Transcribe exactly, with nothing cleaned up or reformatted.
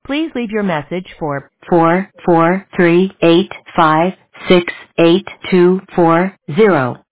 Please leave your message for four four three eight five six eight two four zero.